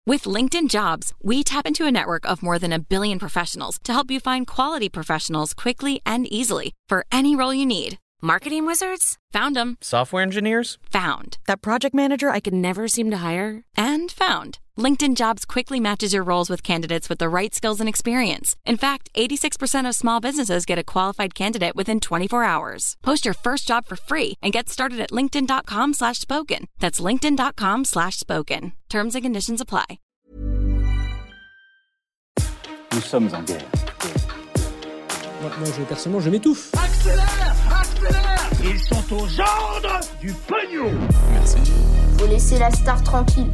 With LinkedIn Jobs, we tap into a network of more than 1 billion professionals to help you find quality professionals quickly and easily for any role you need. Marketing wizards? Found them. Software engineers? Found. That project manager I could never seem to hire? And found. LinkedIn Jobs quickly matches your roles with candidates with the right skills and experience. In fact, 86% of small businesses get a qualified candidate within 24 hours. Post your first job for free and get started at linkedin.com/spoken. That's linkedin.com/spoken. Terms and conditions apply. Nous sommes en guerre. Moi, personnellement, je m'étouffe. Accélère! Accélère! Ils sont aux ordres du pognon! Merci. Faut laisser la star tranquille.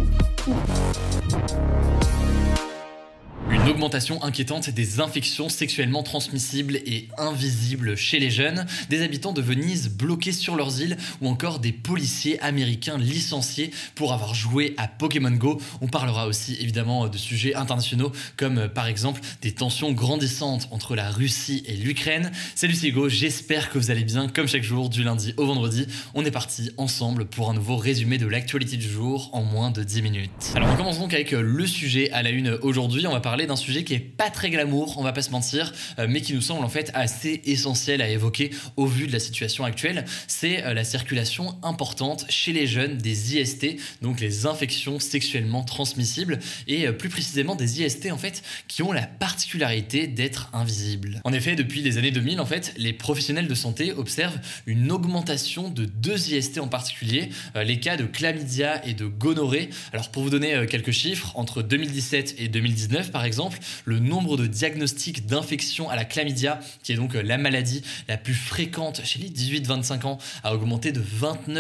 Une augmentation inquiétante des infections sexuellement transmissibles et invisibles chez les jeunes, des habitants de Venise bloqués sur leurs îles ou encore des policiers américains licenciés pour avoir joué à Pokémon Go. On parlera aussi évidemment de sujets internationaux comme par exemple des tensions grandissantes entre la Russie et l'Ukraine. Salut, c'est Hugo, j'espère que vous allez bien. Comme chaque jour du lundi au vendredi, on est parti ensemble pour un nouveau résumé de l'actualité du jour en moins de 10 minutes. Alors on commence donc avec le sujet à la une aujourd'hui. On va parler d'un sujet qui est pas très glamour, on va pas se mentir, mais qui nous semble en fait assez essentiel à évoquer au vu de la situation actuelle. C'est la circulation importante chez les jeunes des IST, donc les infections sexuellement transmissibles, et plus précisément des IST en fait qui ont la particularité d'être invisibles. En effet, depuis les années 2000 en fait, les professionnels de santé observent une augmentation de 2 IST en particulier, les cas de chlamydia et de gonorrhée. Alors pour vous donner quelques chiffres, entre 2017 et 2019 par exemple, le nombre de diagnostics d'infection à la chlamydia, qui est donc la maladie la plus fréquente chez les 18-25 ans, a augmenté de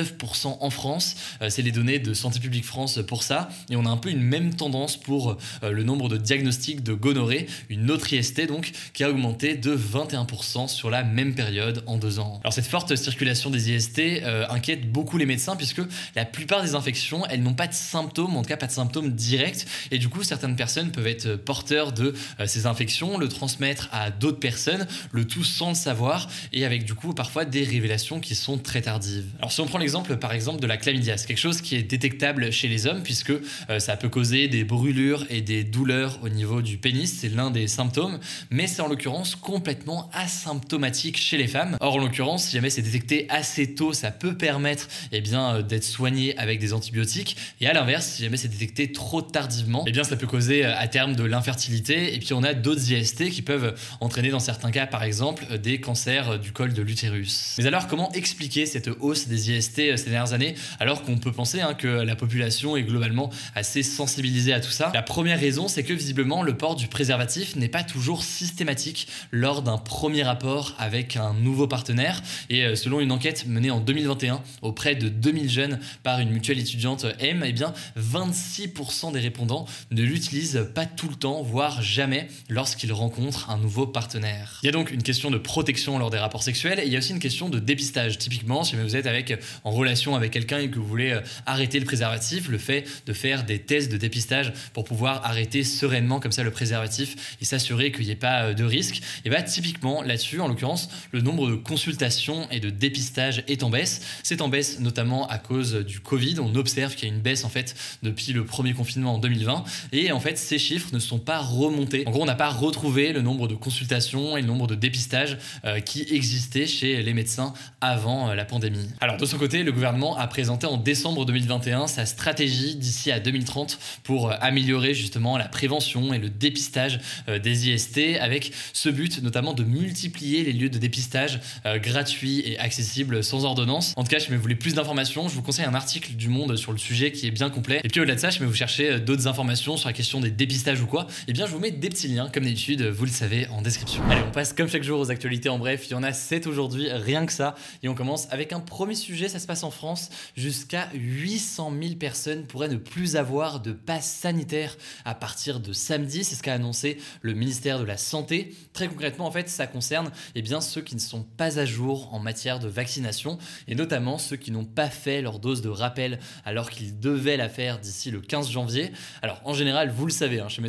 29% en France. C'est les données de Santé publique France pour ça. Et on a un peu une même tendance pour le nombre de diagnostics de gonorrhée, une autre IST donc, qui a augmenté de 21% sur la même période en 2 ans. Alors cette forte circulation des IST inquiète beaucoup les médecins puisque la plupart des infections, elles n'ont pas de symptômes, en tout cas pas de symptômes directs. Et du coup, certaines personnes peuvent être porteurs de ces infections, le transmettre à d'autres personnes, le tout sans le savoir et avec du coup parfois des révélations qui sont très tardives. Alors si on prend l'exemple par exemple de la chlamydia, c'est quelque chose qui est détectable chez les hommes puisque ça peut causer des brûlures et des douleurs au niveau du pénis, c'est l'un des symptômes, mais c'est en l'occurrence complètement asymptomatique chez les femmes. Or en l'occurrence, si jamais c'est détecté assez tôt, ça peut permettre d'être soigné avec des antibiotiques, et à l'inverse, si jamais c'est détecté trop tardivement, ça peut causer à terme de l'infertilité. Et puis on a d'autres IST qui peuvent entraîner dans certains cas par exemple des cancers du col de l'utérus. Mais alors comment expliquer cette hausse des IST ces dernières années alors qu'on peut penser que la population est globalement assez sensibilisée à tout ça? La première raison, c'est que visiblement le port du préservatif n'est pas toujours systématique lors d'un premier rapport avec un nouveau partenaire, et selon une enquête menée en 2021 auprès de 2000 jeunes par une mutuelle étudiante M, 26% des répondants ne l'utilisent pas tout le temps, voire jamais lorsqu'ils rencontrent un nouveau partenaire. Il y a donc une question de protection lors des rapports sexuels, et il y a aussi une question de dépistage. Typiquement, si vous êtes en relation avec quelqu'un et que vous voulez arrêter le préservatif, le fait de faire des tests de dépistage pour pouvoir arrêter sereinement comme ça le préservatif et s'assurer qu'il n'y ait pas de risque, typiquement là-dessus, en l'occurrence, le nombre de consultations et de dépistage est en baisse. C'est en baisse notamment à cause du Covid. On observe qu'il y a une baisse en fait depuis le premier confinement en 2020, et en fait ces chiffres ne sont pas remontés. En gros, on n'a pas retrouvé le nombre de consultations et le nombre de dépistages qui existaient chez les médecins avant la pandémie. Alors de son côté, le gouvernement a présenté en décembre 2021 sa stratégie d'ici à 2030 pour améliorer justement la prévention et le dépistage des IST, avec ce but notamment de multiplier les lieux de dépistage gratuits et accessibles sans ordonnance. En tout cas, si vous voulez plus d'informations, je vous conseille un article du Monde sur le sujet qui est bien complet. Et puis au-delà de ça, si vous cherchez d'autres informations sur la question des dépistages ou quoi, je vous mets des petits liens comme d'habitude, vous le savez, en description. Allez, on passe comme chaque jour aux actualités en bref. Il y en a 7 aujourd'hui, rien que ça. Et on commence avec un premier sujet, ça se passe en France. Jusqu'à 800 000 personnes pourraient ne plus avoir de passe sanitaire à partir de samedi. C'est ce qu'a annoncé le ministère de la Santé. Très concrètement, en fait, ça concerne ceux qui ne sont pas à jour en matière de vaccination, et notamment ceux qui n'ont pas fait leur dose de rappel alors qu'ils devaient la faire d'ici le 15 janvier. Alors en général, vous le savez, je sais, mais c'est votre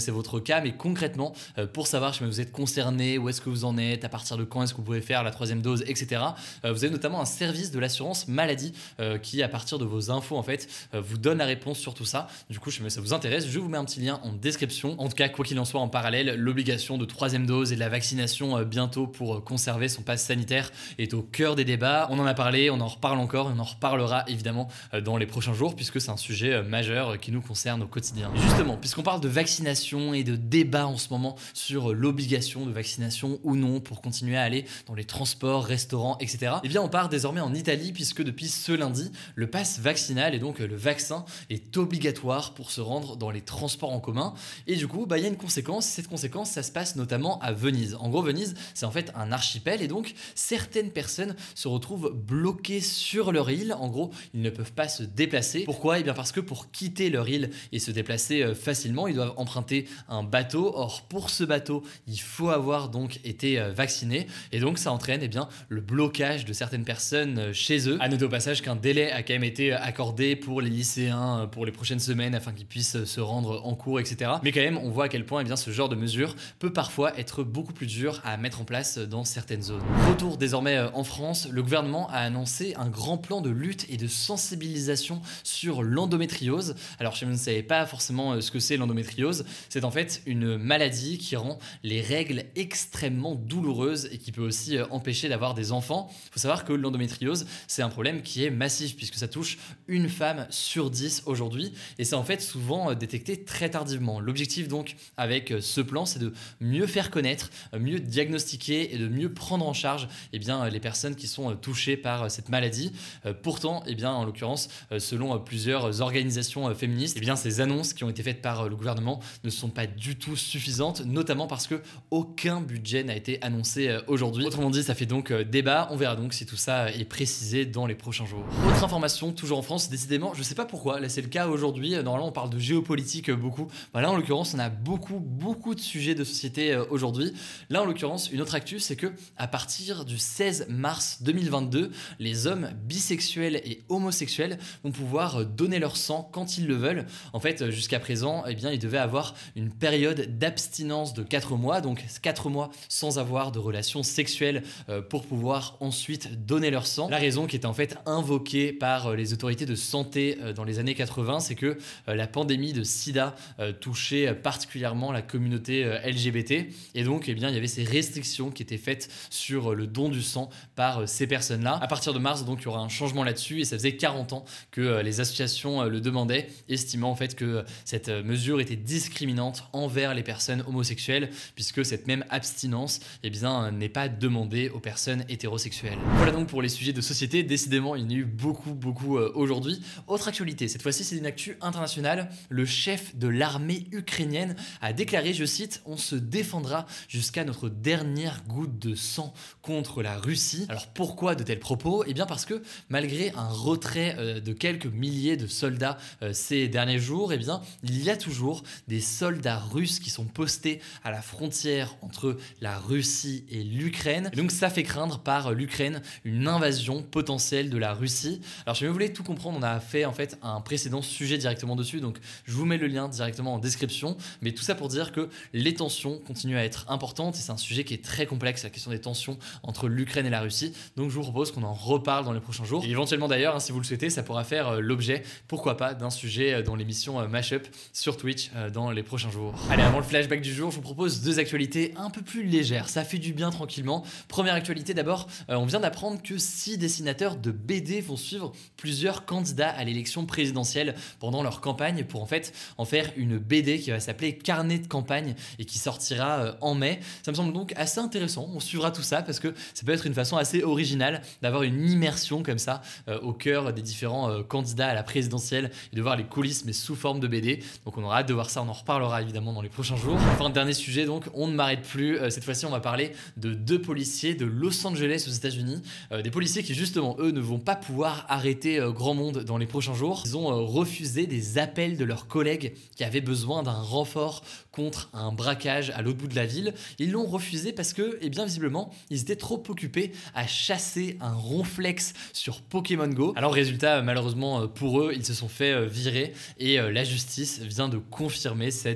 cas, mais concrètement, pour savoir si vous êtes concerné, où est-ce que vous en êtes, à partir de quand est-ce que vous pouvez faire la 3e dose, etc. Vous avez notamment un service de l'assurance maladie qui, à partir de vos infos, en fait, vous donne la réponse sur tout ça. Du coup, si ça vous intéresse, je vous mets un petit lien en description. En tout cas, quoi qu'il en soit, en parallèle, l'obligation de 3e dose et de la vaccination bientôt pour conserver son pass sanitaire est au cœur des débats. On en a parlé, on en reparle encore, et on en reparlera évidemment dans les prochains jours puisque c'est un sujet majeur qui nous concerne au quotidien. Et justement, puisqu'on parle de vaccination et de débat en ce moment sur l'obligation de vaccination ou non pour continuer à aller dans les transports, restaurants, etc. Eh bien, on part désormais en Italie puisque depuis ce lundi, le pass vaccinal et donc le vaccin est obligatoire pour se rendre dans les transports en commun. Et du coup, il y a une conséquence. Cette conséquence, ça se passe notamment à Venise. En gros, Venise, c'est en fait un archipel et donc certaines personnes se retrouvent bloquées sur leur île. En gros, ils ne peuvent pas se déplacer. Pourquoi ? Eh bien parce que pour quitter leur île et se déplacer facilement, ils doivent emprunter un bateau. Or, pour ce bateau, il faut avoir donc été vacciné et donc ça entraîne le blocage de certaines personnes chez eux. À noter au passage qu'un délai a quand même été accordé pour les lycéens pour les prochaines semaines afin qu'ils puissent se rendre en cours, etc. Mais quand même, on voit à quel point ce genre de mesure peut parfois être beaucoup plus dur à mettre en place dans certaines zones. Retour désormais en France, le gouvernement a annoncé un grand plan de lutte et de sensibilisation sur l'endométriose. Alors, si vous ne savez pas forcément ce que c'est l'endométriose, c'est en fait une maladie qui rend les règles extrêmement douloureuses et qui peut aussi empêcher d'avoir des enfants. Il faut savoir que l'endométriose, c'est un problème qui est massif puisque ça touche une femme sur 10 aujourd'hui et c'est en fait souvent détecté très tardivement. L'objectif donc avec ce plan, c'est de mieux faire connaître, mieux diagnostiquer et de mieux prendre en charge les personnes qui sont touchées par cette maladie. Pourtant, en l'occurrence, selon plusieurs organisations féministes, ces annonces qui ont été faites par le gouvernement ne sont pas du tout suffisantes, notamment parce que aucun budget n'a été annoncé aujourd'hui. Autrement dit, ça fait donc débat. On verra donc si tout ça est précisé dans les prochains jours. Autre information, toujours en France, décidément, je sais pas pourquoi, là c'est le cas aujourd'hui, normalement on parle de géopolitique beaucoup. Là en l'occurrence, on a beaucoup de sujets de société aujourd'hui. Là en l'occurrence, une autre actu, c'est que à partir du 16 mars 2022, les hommes bisexuels et homosexuels vont pouvoir donner leur sang quand ils le veulent. En fait, jusqu'à présent, ils devaient avoir une période d'abstinence de 4 mois, donc 4 mois sans avoir de relations sexuelles pour pouvoir ensuite donner leur sang. La raison qui était en fait invoquée par les autorités de santé dans les années 80, c'est que la pandémie de sida touchait particulièrement la communauté LGBT et donc il y avait ces restrictions qui étaient faites sur le don du sang par ces personnes-là. À partir de mars, donc il y aura un changement là-dessus et ça faisait 40 ans que les associations le demandaient, estimant en fait que cette mesure était discriminante envers les personnes homosexuelles puisque cette même abstinence n'est pas demandée aux personnes hétérosexuelles. Voilà donc pour les sujets de société. Décidément, il y en a eu beaucoup aujourd'hui. Autre actualité, cette fois-ci c'est une actu internationale. Le chef de l'armée ukrainienne a déclaré, je cite, « On se défendra jusqu'à notre dernière goutte de sang contre la Russie ». Alors pourquoi de tels propos ? Parce que malgré un retrait de quelques milliers de soldats ces derniers jours, il y a toujours des soldats russes qui sont postés à la frontière entre la Russie et l'Ukraine. Et donc ça fait craindre par l'Ukraine une invasion potentielle de la Russie. Alors si vous voulez tout comprendre, on a fait en fait un précédent sujet directement dessus, donc je vous mets le lien directement en description. Mais tout ça pour dire que les tensions continuent à être importantes et c'est un sujet qui est très complexe, la question des tensions entre l'Ukraine et la Russie. Donc je vous propose qu'on en reparle dans les prochains jours. Et éventuellement d'ailleurs, si vous le souhaitez, ça pourra faire l'objet, pourquoi pas, d'un sujet dans l'émission Mashup sur Twitch dans les prochains jours. Allez, avant le flashback du jour, je vous propose 2 actualités un peu plus légères. Ça fait du bien tranquillement. Première actualité d'abord, on vient d'apprendre que 6 dessinateurs de BD vont suivre plusieurs candidats à l'élection présidentielle pendant leur campagne pour en fait en faire une BD qui va s'appeler Carnet de campagne et qui sortira en mai. Ça me semble donc assez intéressant. On suivra tout ça parce que ça peut être une façon assez originale d'avoir une immersion comme ça au cœur des différents candidats à la présidentielle et de voir les coulisses mais sous forme de BD. Donc on aura hâte de voir ça, on en reparlera évidemment dans les prochains jours. Enfin, dernier sujet donc, on ne m'arrête plus. Cette fois-ci on va parler de 2 policiers de Los Angeles aux États-Unis. Des policiers qui justement eux ne vont pas pouvoir arrêter grand monde dans les prochains jours. Ils ont refusé des appels de leurs collègues qui avaient besoin d'un renfort contre un braquage à l'autre bout de la ville. Ils l'ont refusé parce que, visiblement, ils étaient trop occupés à chasser un ronflex sur Pokémon Go. Alors résultat, malheureusement pour eux, ils se sont fait virer et la justice vient de confirmer cette décision.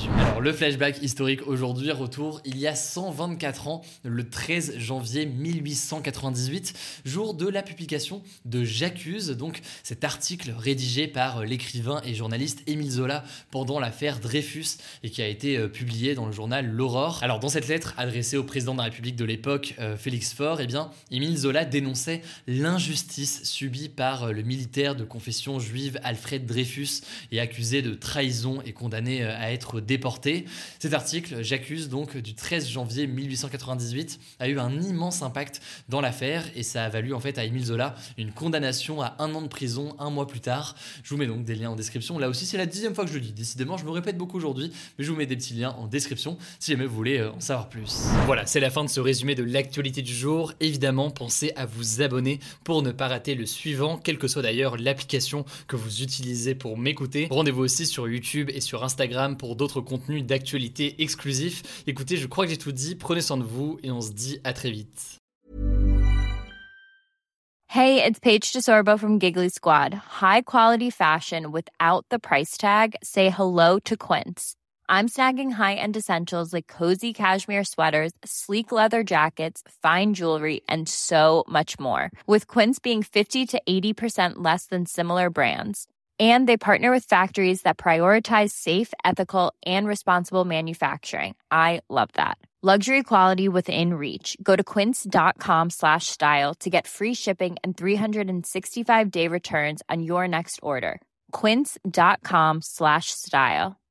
messieurs. Alors le flashback historique aujourd'hui retour il y a 124 ans, le 13 janvier 1898, jour de la publication de J'accuse, donc cet article rédigé par l'écrivain et journaliste Émile Zola pendant l'affaire Dreyfus et qui a été publié dans le journal L'Aurore. Alors dans cette lettre adressée au président de la République de l'époque, Félix Faure, eh bien, Émile Zola dénonçait l'injustice subie par le militaire de confession juive Alfred Dreyfus et accusé de trahison et condamné à être déporté. Cet article, J'accuse donc du 13 janvier 1898, a eu un immense impact dans l'affaire et ça a valu en fait à Émile Zola une condamnation à 1 an de prison 1 mois plus tard. Je vous mets donc des liens en description. Là aussi, c'est la 10e fois que je le dis. Décidément, je me répète beaucoup aujourd'hui, mais je vous mets des petits liens en description si jamais vous voulez en savoir plus. Voilà, c'est la fin de ce résumé de l'actualité du jour. Évidemment, pensez à vous abonner pour ne pas rater le suivant, quelle que soit d'ailleurs l'application que vous utilisez pour m'écouter. Rendez-vous aussi sur YouTube et sur Instagram pour d'autres contenus d'actualité exclusifs. Écoutez, je crois que j'ai tout dit. Prenez soin de vous et on se dit à très vite. Hey, it's Paige DeSorbo from Giggly Squad. High quality fashion without the price tag. Say hello to Quince. I'm snagging high-end essentials like cozy cashmere sweaters, sleek leather jackets, fine jewelry, and so much more. With Quince being 50 to 80% less than similar brands. And they partner with factories that prioritize safe, ethical, and responsible manufacturing. I love that. Luxury quality within reach. Go to quince.com/style to get free shipping and 365-day returns on your next order. Quince.com/style.